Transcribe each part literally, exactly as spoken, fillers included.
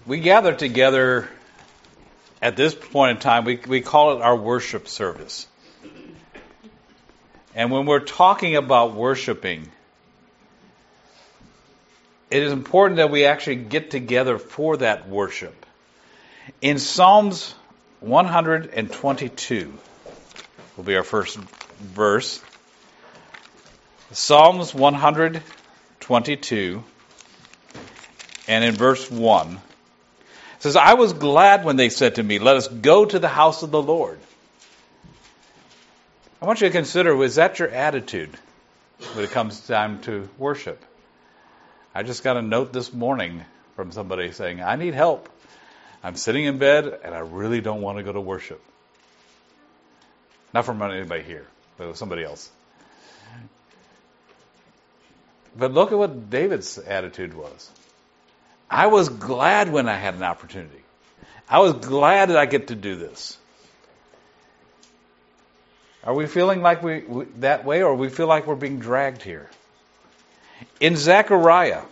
We gather together at this point in time, we, we call it our worship service. And when we're talking about worshiping, it is important that we actually get together for that worship. In Psalms one twenty-two will be our first verse. Psalms one twenty-two, and in verse one, it says, I was glad when they said to me, let us go to the house of the Lord. I want you to consider, is that your attitude when it comes time to worship? I just got a note this morning from somebody saying, I need help. I'm sitting in bed and I really don't want to go to worship. Not from anybody here, but it was somebody else. But look at what David's attitude was. I was glad when I had an opportunity. I was glad that I get to do this. Are we feeling like we, we that way, or we feel like we're being dragged here? In Zechariah,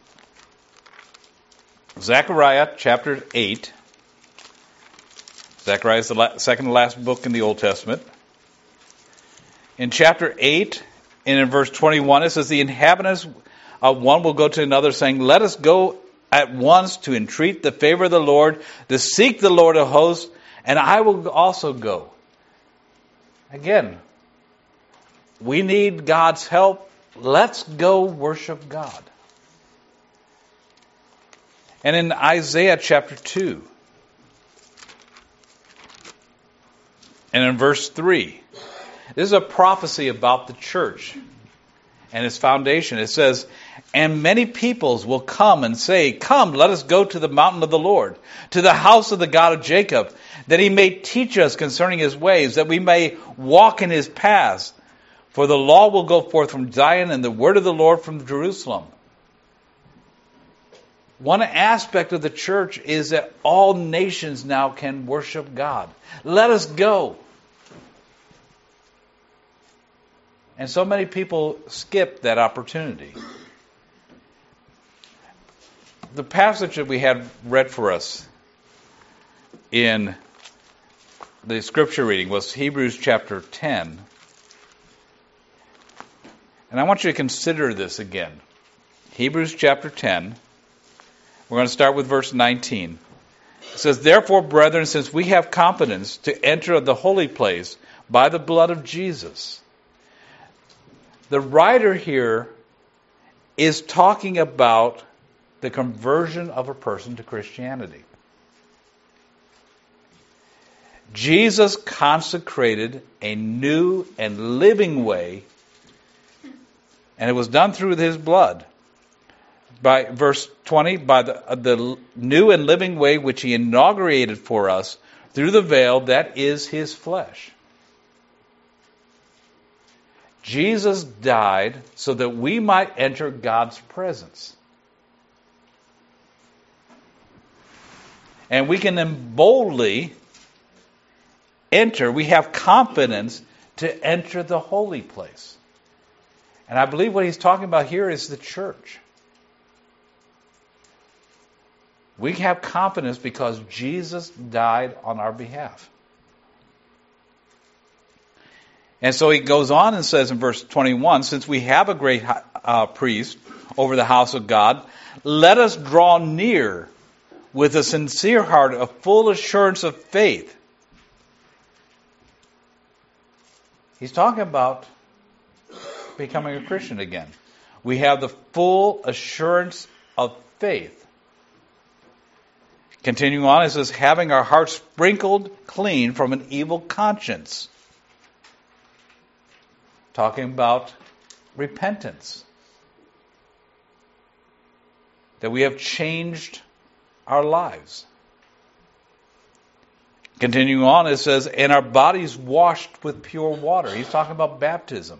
Zechariah chapter eight, Zechariah is the la- second to last book in the Old Testament. In chapter eight, and in verse twenty-one, it says, the inhabitants of one will go to another, saying, let us go at once to entreat the favor of the Lord, to seek the Lord of hosts, and I will also go. Again, we need God's help. Let's go worship God. And in Isaiah chapter two, and in verse three, this is a prophecy about the church and its foundation. It says, and many peoples will come and say, come, let us go to the mountain of the Lord, to the house of the God of Jacob, that he may teach us concerning his ways, that we may walk in his paths. For the law will go forth from Zion, and the word of the Lord from Jerusalem. One aspect of the church is that all nations now can worship God. Let us go. And so many people skip that opportunity. The passage that we had read for us in the scripture reading was Hebrews chapter ten. And I want you to consider this again. Hebrews chapter ten. We're going to start with verse nineteen. It says, therefore, brethren, since we have confidence to enter the holy place by the blood of Jesus. The writer here is talking about the conversion of a person to Christianity. Jesus consecrated a new and living way, and it was done through his blood. By verse twenty, by the, the new and living way which he inaugurated for us through the veil, that is his flesh. Jesus died so that we might enter God's presence. And we can then boldly enter, we have confidence to enter the holy place. And I believe what he's talking about here is the church. We have confidence because Jesus died on our behalf. And so he goes on and says in verse twenty-one, since we have a great uh, priest over the house of God, let us draw near with a sincere heart, a full assurance of faith. He's talking about becoming a Christian again. We have the full assurance of faith. Continuing on, it says, having our hearts sprinkled clean from an evil conscience. Talking about repentance. That we have changed our lives. Continuing on, it says, and our bodies washed with pure water. He's talking about baptism.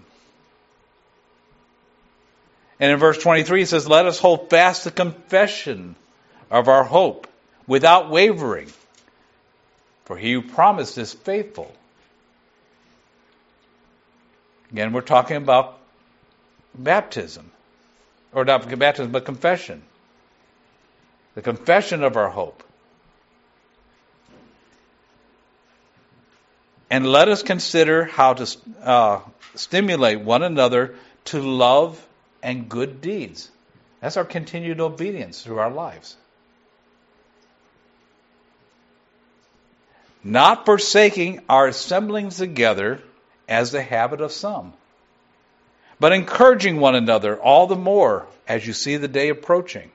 And in verse twenty-three, it says, let us hold fast the confession of our hope without wavering. For he who promised is faithful. Again, we're talking about baptism. Or not baptism, but confession. the confession of our hope. And let us consider how to uh, stimulate one another to love and good deeds. That's our continued obedience through our lives. Not forsaking our assembling together as the habit of some, but encouraging one another all the more as you see the day approaching.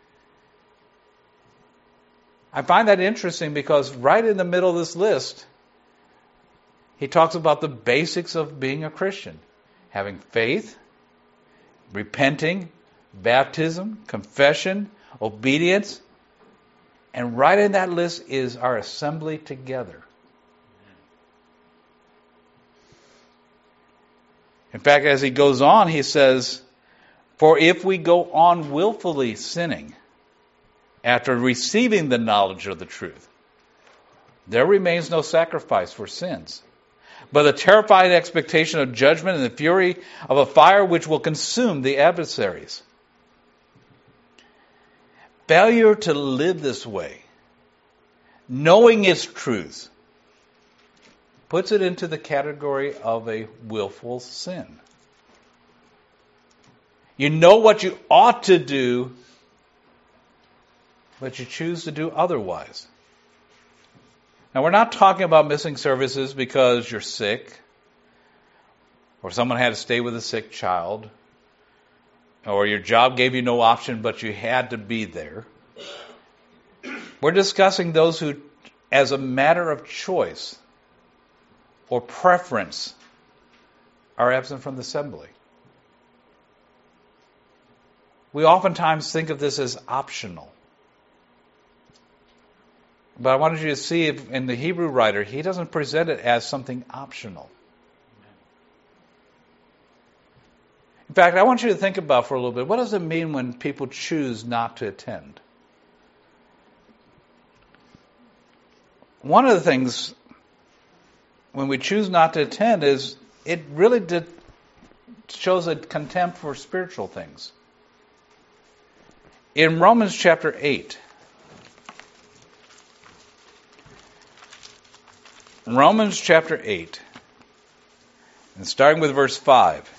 I find that interesting because right in the middle of this list, he talks about the basics of being a Christian. Having faith, repenting, baptism, confession, obedience. And right in that list is our assembly together. In fact, as he goes on, he says, for if we go on willfully sinning after receiving the knowledge of the truth, there remains no sacrifice for sins, but a terrified expectation of judgment and the fury of a fire which will consume the adversaries. Failure to live this way, knowing its truth, puts it into the category of a willful sin. You know what you ought to do, but you choose to do otherwise. Now, we're not talking about missing services because you're sick, or someone had to stay with a sick child, or your job gave you no option, but you had to be there. We're discussing those who, as a matter of choice or preference, are absent from the assembly. We oftentimes think of this as optional. But I wanted you to see if in the Hebrew writer, he doesn't present it as something optional. In fact, I want you to think about for a little bit, what does it mean when people choose not to attend? One of the things when we choose not to attend is it really did, shows a contempt for spiritual things. In Romans chapter eight, Romans chapter eight, and starting with verse five.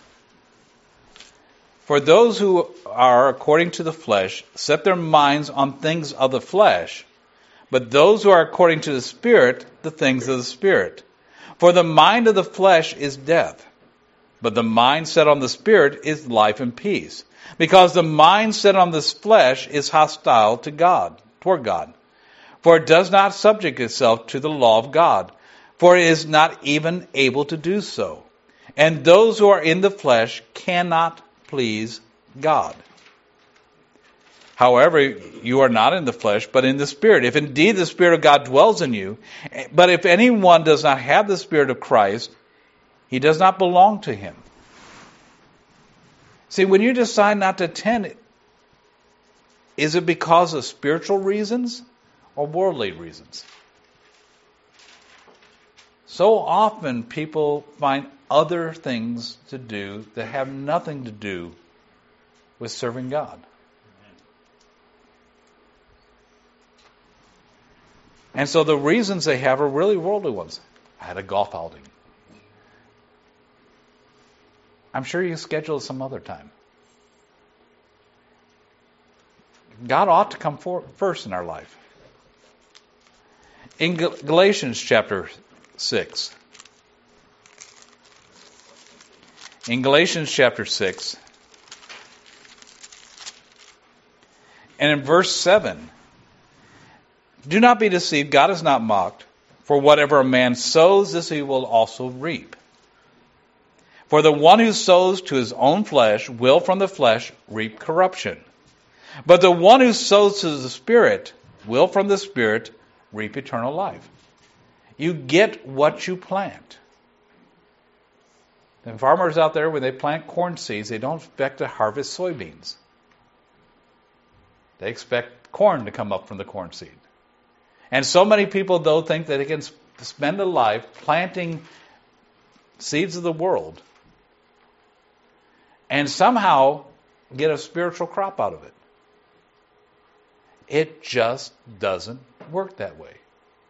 For those who are according to the flesh set their minds on things of the flesh, but those who are according to the Spirit, the things of the Spirit. For the mind of the flesh is death, but the mind set on the Spirit is life and peace. Because the mind set on this flesh is hostile to God, toward God. For it does not subject itself to the law of God, for it is not even able to do so. And those who are in the flesh cannot please God. However, you are not in the flesh, but in the Spirit, if indeed the Spirit of God dwells in you. But if anyone does not have the Spirit of Christ, he does not belong to him. See, when you decide not to attend, is it because of spiritual reasons or worldly reasons? So often people find other things to do that have nothing to do with serving God. And so the reasons they have are really worldly ones. I had a golf outing. I'm sure you schedule some other time. God ought to come for, first in our life. In Galatians chapter six. In Galatians chapter six. And in verse seven. Do not be deceived, God is not mocked. For whatever a man sows, this he will also reap. For the one who sows to his own flesh will from the flesh reap corruption. But the one who sows to the Spirit will from the Spirit reap eternal life. You get what you plant. The farmers out there, when they plant corn seeds, they don't expect to harvest soybeans. They expect corn to come up from the corn seed. And so many people, though, think that they can spend a life planting seeds of the world and somehow get a spiritual crop out of it. It just doesn't work that way.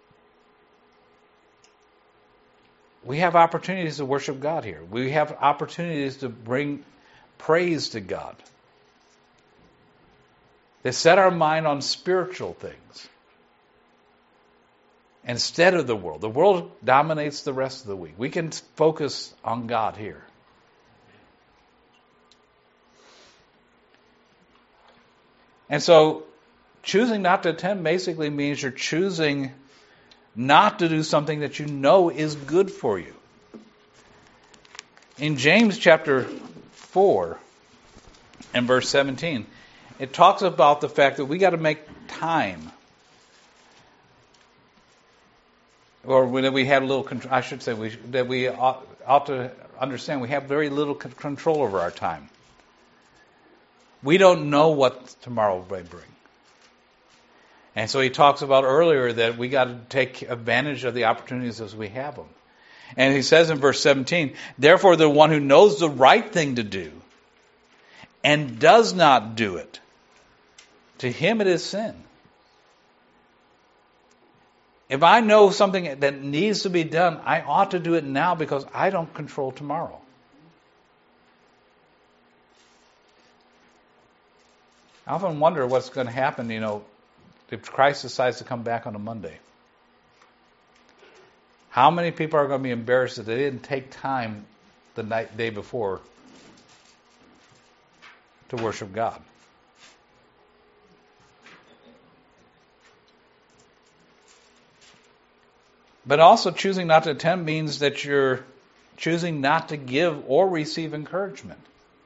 We have opportunities to worship God here. We have opportunities to bring praise to God. They set our mind on spiritual things instead of the world. The world dominates the rest of the week. We can focus on God here. And so choosing not to attend basically means you're choosing not to do something that you know is good for you. In James chapter four and verse seventeen, it talks about the fact that we got to make time. Or that we have a little control, I should say, we, that we ought, ought to understand we have very little control over our time. We don't know what tomorrow may bring. And so he talks about earlier that we got to take advantage of the opportunities as we have them. And he says in verse seventeen, therefore the one who knows the right thing to do and does not do it, to him it is sin. If I know something that needs to be done, I ought to do it now because I don't control tomorrow. I often wonder what's going to happen, you know, if Christ decides to come back on a Monday. How many people are going to be embarrassed that they didn't take time the night day before to worship God? But also choosing not to attend means that you're choosing not to give or receive encouragement.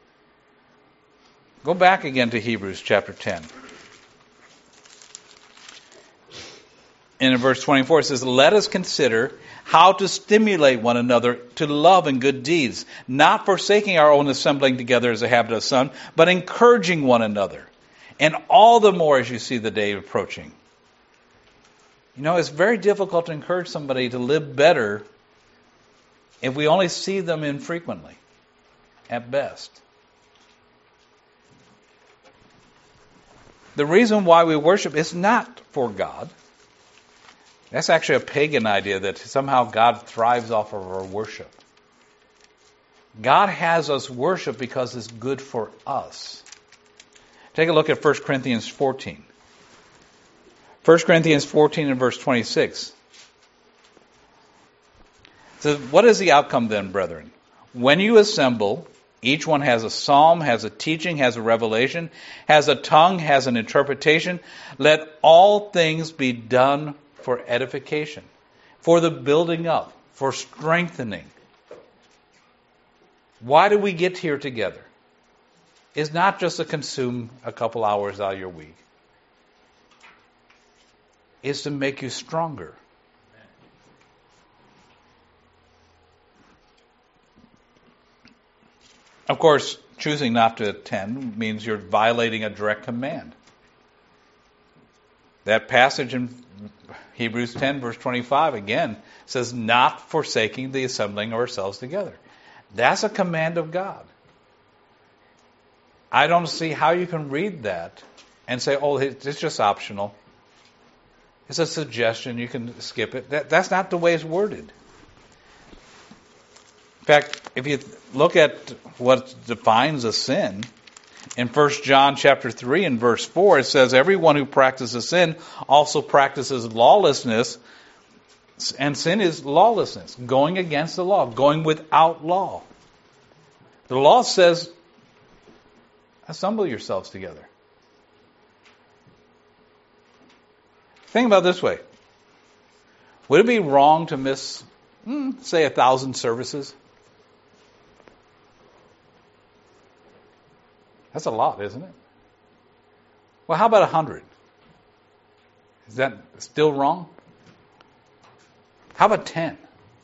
Go back again to Hebrews chapter ten. And in verse twenty-four it says, let us consider how to stimulate one another to love and good deeds, not forsaking our own assembling together as a habit of some, but encouraging one another, and all the more as you see the day approaching. You know, it's very difficult to encourage somebody to live better if we only see them infrequently, at best. The reason why we worship is not for God. That's actually a pagan idea that somehow God thrives off of our worship. God has us worship because it's good for us. Take a look at First Corinthians fourteen. First Corinthians fourteen and verse twenty-six. It says, what is the outcome then, brethren? When you assemble, each one has a psalm, has a teaching, has a revelation, has a tongue, has an interpretation. Let all things be done for edification, for the building up, for strengthening. Why do we get here together? It's not just to consume a couple hours out of your week. It's to make you stronger. Of course, choosing not to attend means you're violating a direct command. That passage in Hebrews ten, verse twenty-five, again, says, not forsaking the assembling of ourselves together. That's a command of God. I don't see how you can read that and say, oh, it's just optional. It's a suggestion, you can skip it. That, that's not the way it's worded. In fact, if you look at what defines a sin, in First John chapter three and verse four, it says, everyone who practices sin also practices lawlessness, and sin is lawlessness, going against the law, going without law. The law says, assemble yourselves together. Think about it this way. Would it be wrong to miss, hmm, say, a thousand services? That's a lot, isn't it? Well, how about a hundred? Is that still wrong? How about ten?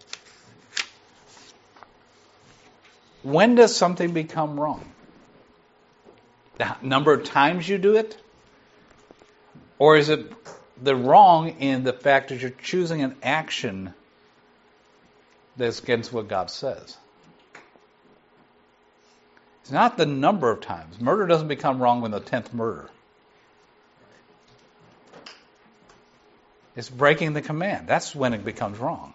When does something become wrong? The number of times you do it? Or is it the wrong in the fact that you're choosing an action that's against what God says? It's not the number of times. Murder doesn't become wrong when the tenth murder. It's breaking the command. That's when it becomes wrong.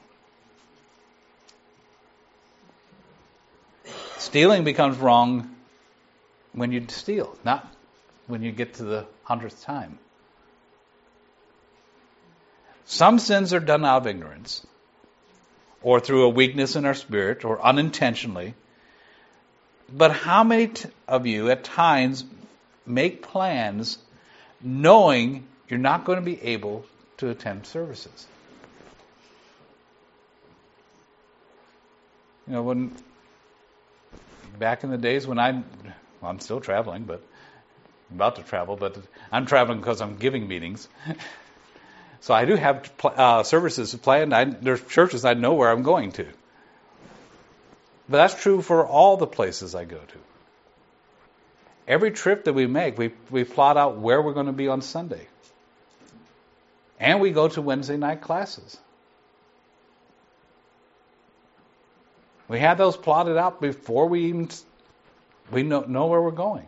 Stealing becomes wrong when you steal, not when you get to the hundredth time. Some sins are done out of ignorance, or through a weakness in our spirit, or unintentionally. But how many t- of you at times make plans knowing you're not going to be able to attend services? You know, when back in the days when I, well, I'm still traveling, but I'm about to travel, but I'm traveling because I'm giving meetings. So I do have uh, services planned. I, there's churches I know where I'm going to. But that's true for all the places I go to. Every trip that we make, we, we plot out where we're going to be on Sunday. And we go to Wednesday night classes. We had those plotted out before we even we know, know where we're going.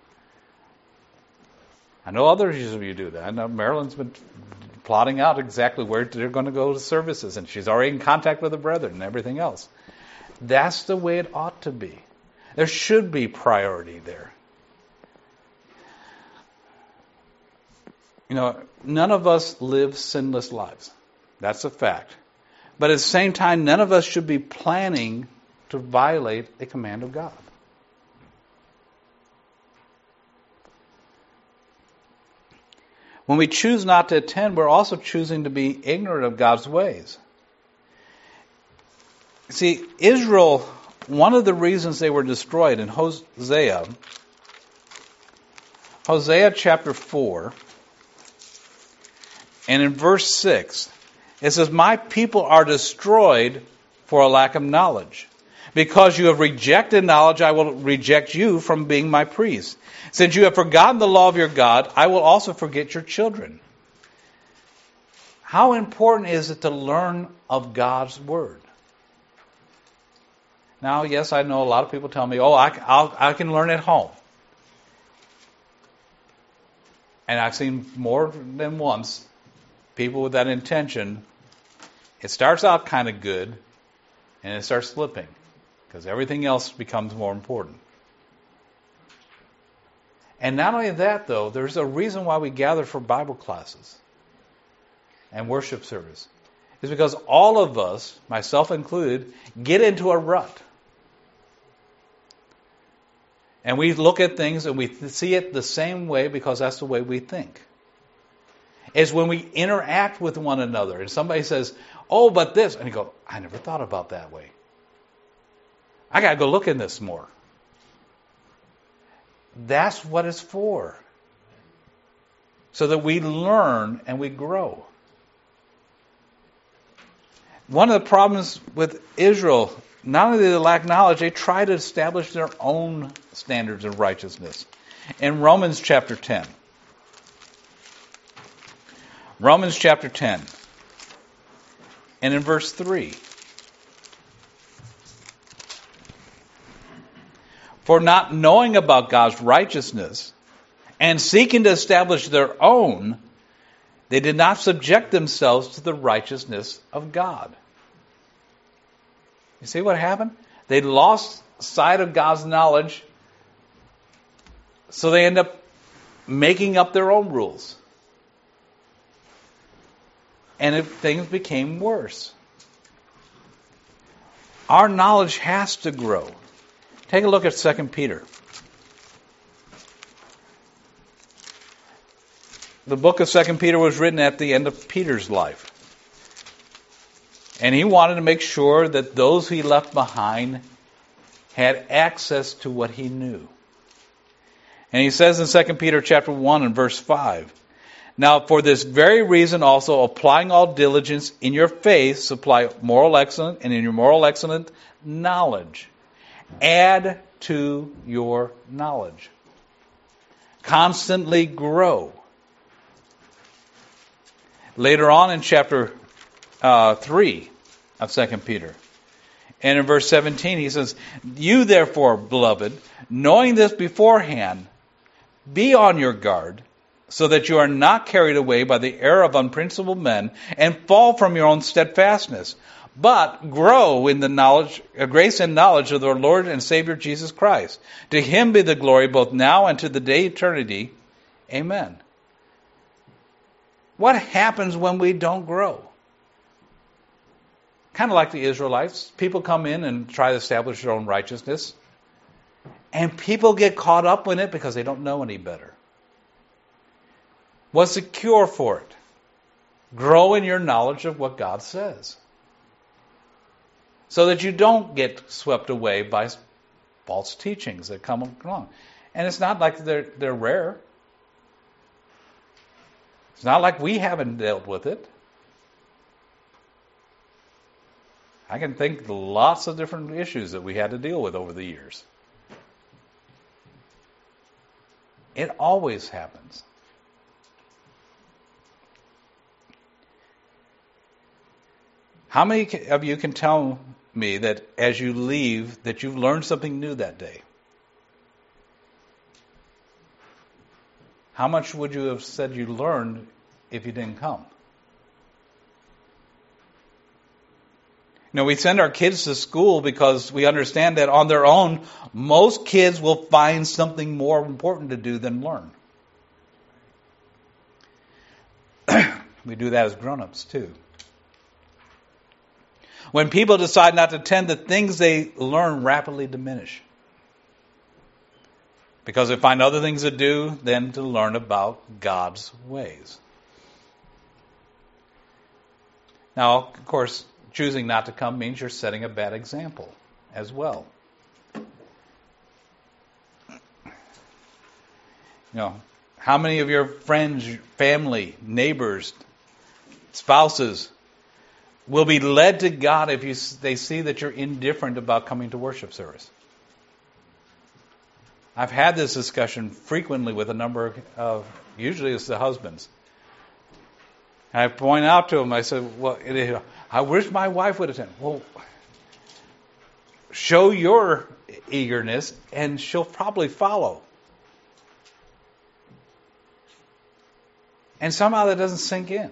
I know others of you do that. I know Marilyn's been plotting out exactly where they're going to go to services, and she's already in contact with the brethren and everything else. That's the way it ought to be. There should be priority there. You know, none of us live sinless lives. That's a fact. But at the same time, none of us should be planning to violate a command of God. When we choose not to attend, we're also choosing to be ignorant of God's ways. See, Israel, one of the reasons they were destroyed in Hosea, Hosea chapter four, and in verse six, it says, "My people are destroyed for a lack of knowledge. Because you have rejected knowledge, I will reject you from being my priest. Since you have forgotten the law of your God, I will also forget your children." How important is it to learn of God's Word? Now, yes, I know a lot of people tell me, oh, I, I'll, I can learn at home. And I've seen more than once people with that intention. It starts out kind of good, and it starts slipping, because everything else becomes more important. And not only that, though, there's a reason why we gather for Bible classes and worship service. It's because all of us, myself included, get into a rut. And we look at things and we see it the same way because that's the way we think. It's when we interact with one another and somebody says, oh, but this, and you go, I never thought about that way. I got to go look in this more. That's what it's for. So that we learn and we grow. One of the problems with Israel, not only did they lack knowledge, they tried to establish their own standards of righteousness. In Romans chapter ten. Romans chapter ten. And in verse three. For not knowing about God's righteousness and seeking to establish their own, they did not subject themselves to the righteousness of God. You see what happened? They lost sight of God's knowledge, so they end up making up their own rules. And it, things became worse. Our knowledge has to grow. Take a look at Second Peter. The book of Second Peter was written at the end of Peter's life. And he wanted to make sure that those he left behind had access to what he knew. And he says in Second Peter chapter one and verse five, "Now for this very reason also, applying all diligence in your faith, supply moral excellence, and in your moral excellence, knowledge. Add to your knowledge. Constantly grow." Later on in chapter uh, three of Second Peter, and in verse seventeen, he says, "You therefore, beloved, knowing this beforehand, be on your guard, so that you are not carried away by the error of unprincipled men and fall from your own steadfastness, but grow in the knowledge, uh, grace and knowledge of the Lord and Savior Jesus Christ. To him be the glory both now and to the day of eternity. Amen. What happens when we don't grow? Kind of like the Israelites. People come in and try to establish their own righteousness. And people get caught up in it because they don't know any better. What's the cure for it? Grow in your knowledge of what God says. So that you don't get swept away by false teachings that come along. And it's not like they're, they're rare. It's not like we haven't dealt with it. I can think of lots of different issues that we had to deal with over the years. It always happens. How many of you can tell me that as you leave that you've learned something new that day? How much would you have said you learned if you didn't come? You know, we send our kids to school because we understand that on their own, most kids will find something more important to do than learn. We do that as grown-ups too. When people decide not to attend, the things they learn rapidly diminish. Because they find other things to do than to learn about God's ways. Now, of course, choosing not to come means you're setting a bad example as well. You know, how many of your friends, family, neighbors, spouses will be led to God if you, they see that you're indifferent about coming to worship service? I've had this discussion frequently with a number of, usually it's the husbands. And I point out to them, I said, well, it, I wish my wife would attend. Well, show your eagerness and she'll probably follow. And somehow that doesn't sink in.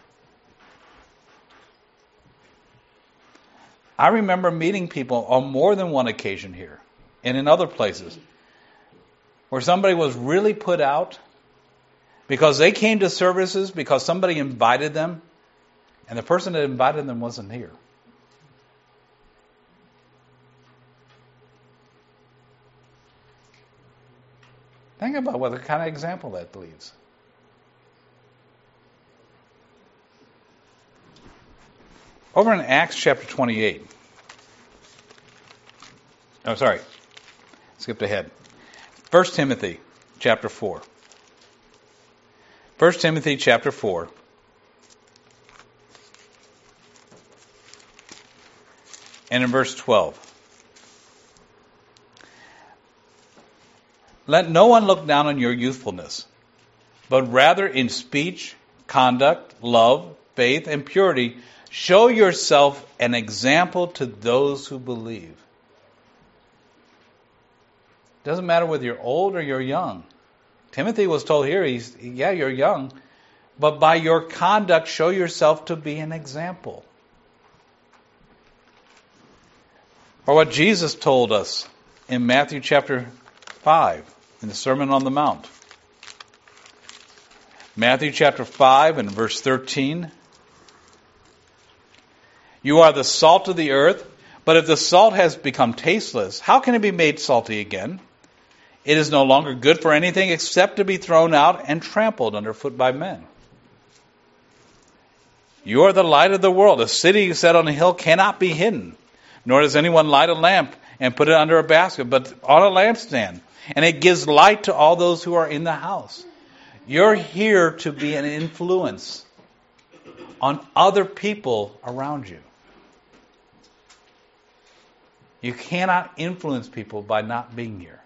I remember meeting people on more than one occasion here and in other places where somebody was really put out because they came to services because somebody invited them and the person that invited them wasn't here. Think about what kind of example that leaves. Over in Acts chapter twenty-eight. Oh, sorry. Skipped ahead. First Timothy chapter four. First Timothy chapter four. And in verse twelve. Let no one look down on your youthfulness, but rather in speech, conduct, love, faith, and purity, show yourself an example to those who believe. Doesn't matter whether you're old or you're young. Timothy was told here, he's, yeah, you're young, but by your conduct, show yourself to be an example. Or what Jesus told us in Matthew chapter five, in the Sermon on the Mount. Matthew chapter five and verse thirteen. You are the salt of the earth, but if the salt has become tasteless, how can it be made salty again? It is no longer good for anything except to be thrown out and trampled underfoot by men. You are the light of the world. A city set on a hill cannot be hidden, nor does anyone light a lamp and put it under a basket, but on a lampstand, and it gives light to all those who are in the house. You're here to be an influence on other people around you. You cannot influence people by not being here.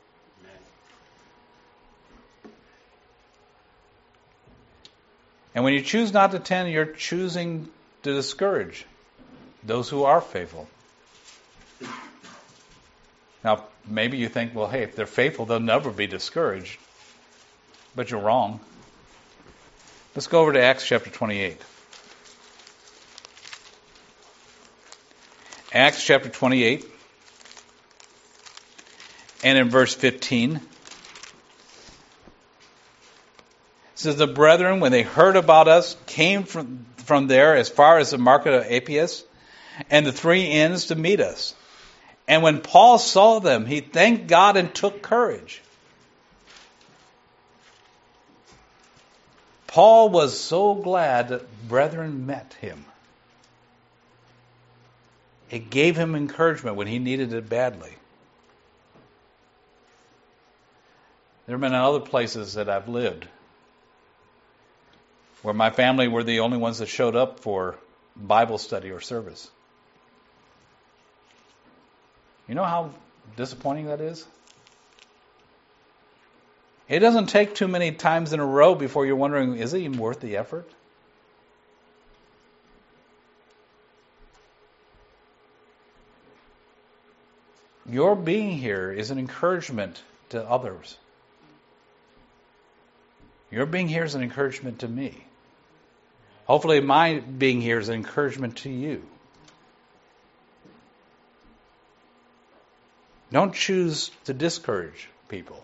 And when you choose not to attend, you're choosing to discourage those who are faithful. Now, maybe you think, well, hey, if they're faithful, they'll never be discouraged. But you're wrong. Let's go over to Acts chapter twenty-eight. Acts chapter twenty-eight, and in verse fifteen. It says, the brethren, when they heard about us, came from, from there as far as the market of Appius and the three inns to meet us. And when Paul saw them, he thanked God and took courage. Paul was so glad that brethren met him. It gave him encouragement when he needed it badly. There have been other places that I've lived where my family were the only ones that showed up for Bible study or service. You know how disappointing that is? It doesn't take too many times in a row before you're wondering, is it even worth the effort? Your being here is an encouragement to others. Your being here is an encouragement to me. Hopefully my being here is an encouragement to you. Don't choose to discourage people.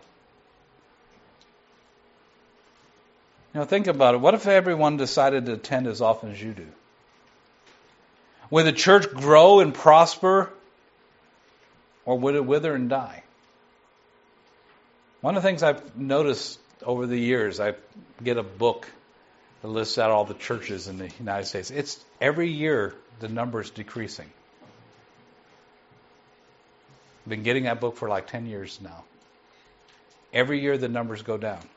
You know, think about it. What if everyone decided to attend as often as you do? Would the church grow and prosper? Or would it wither and die? One of the things I've noticed over the years, I get a book that lists out all the churches in the United States. It's every year the number is decreasing. I've been getting that book for like ten years now. Every year the numbers go down.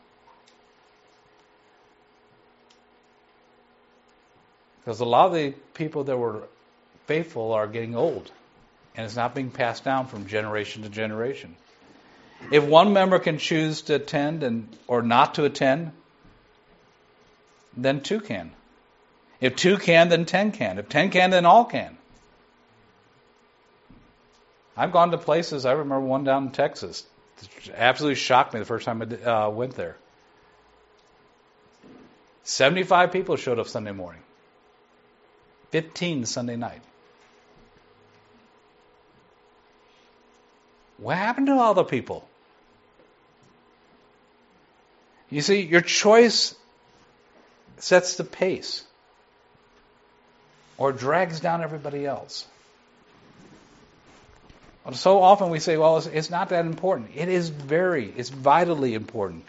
Because a lot of the people that were faithful are getting old. And it's not being passed down from generation to generation. If one member can choose to attend and or not to attend, then two can. If two can, then ten can. If ten can, then all can. I've gone to places, I remember one down in Texas. It absolutely shocked me the first time I uh, went there. seventy-five people showed up Sunday morning. fifteen Sunday night. What happened to all the people? You see, your choice sets the pace or drags down everybody else. So often we say, well, it's, it's not that important. It is very, it's vitally important.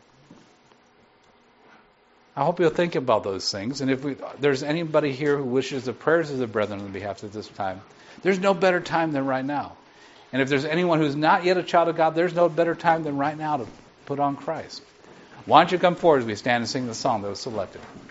I hope you'll think about those things. And if we, there's anybody here who wishes the prayers of the brethren on behalf of this time, there's no better time than right now. And if there's anyone who's not yet a child of God, there's no better time than right now to put on Christ. Why don't you come forward as we stand and sing the song that was selected?